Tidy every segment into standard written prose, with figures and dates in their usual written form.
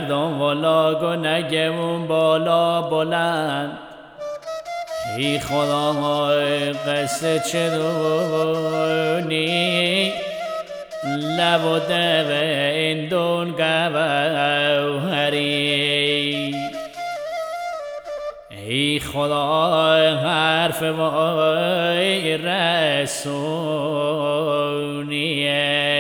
مردم ولاگ و نگمون بالا بلند ای خدای قصه چه دونی لب و دو این دون گوهری ای خدای حرف وای رسونیه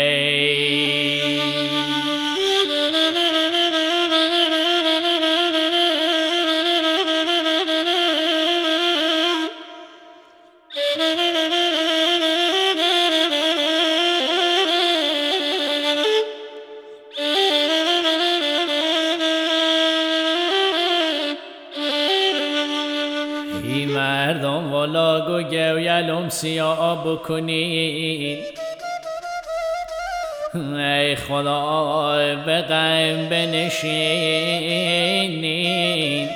ای مردم ولاگ و گویلم سیاه بکنین ای خدای به غم بنشینین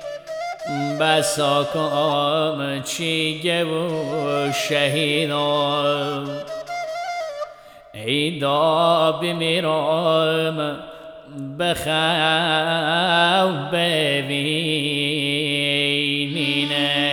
بسا کام چیگه و شهیدان ای دا بمیرم بخواه ببینینه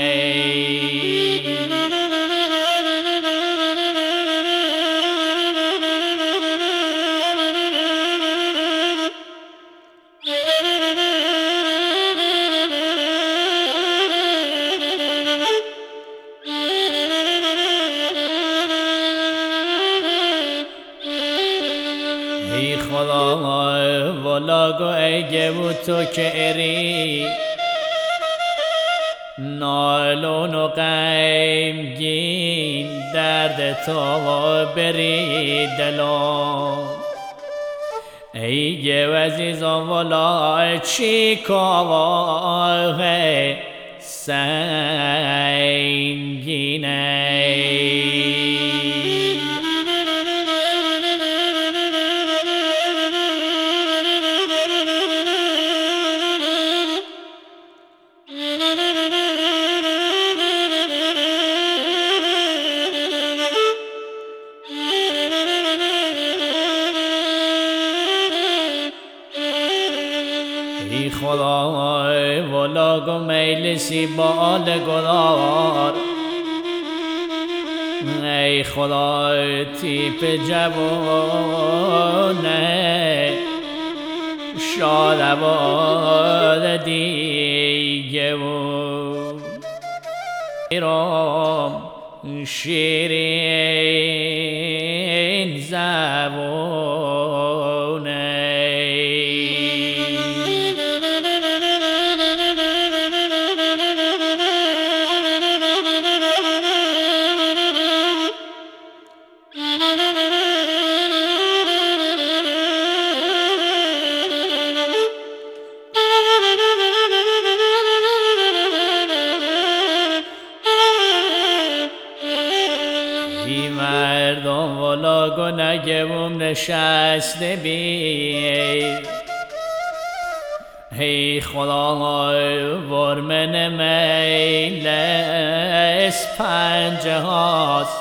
ای خدا ولاگو ای گو تو که اری نالون و غمگین درد تو بری دلم ای گو عزیزم ولا چی کاره سنگینه ای خدای ولاگ و میلسی بال گدار ای خدای تیپ جوانه شاد باد دیگه و ایرام شیرین زبونه ای مردم ولاگ و نگم نشسته بی ای خدای ورمن میل اسپنجه هاست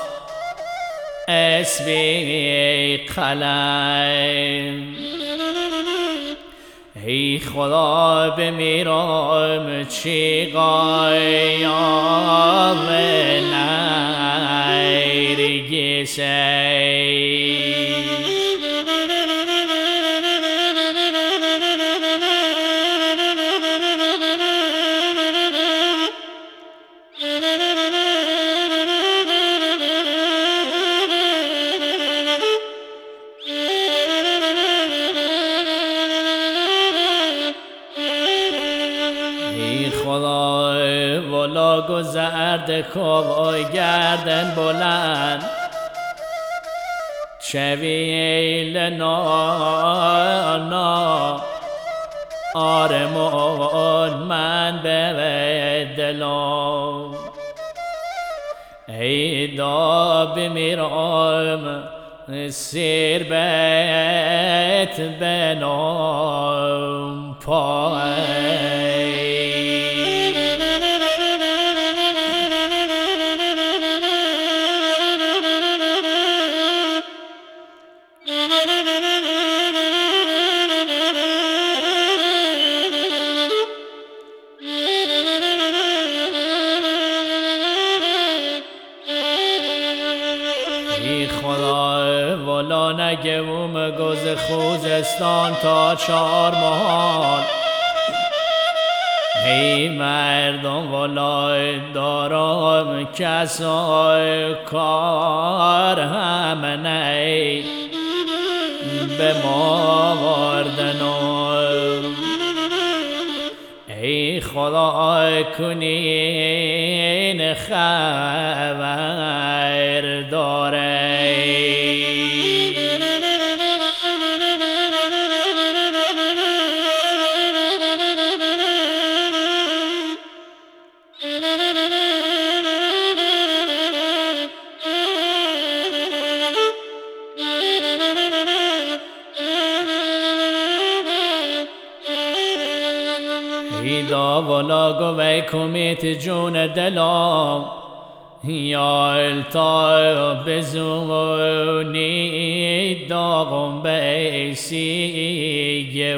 اسبی قلم ای خدا بمیرم چی قایام نرگسی ای خدای ولاگ و زرد کوای گردن بلند شویل نانا آرمون من به دلم ای دا بمیرم سیر بیت بنام پای والا نگوم گز خوزستان تا 4 محال ای مردم والا دارم کسای کار همه به ما واردن ای خدا کنین خبر داره ایدا والا گوی کمیت جون دلام یا التا بزونی داغم بیسی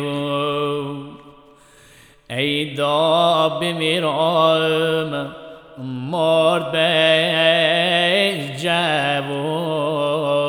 ایدا بمیرم مرد به جوون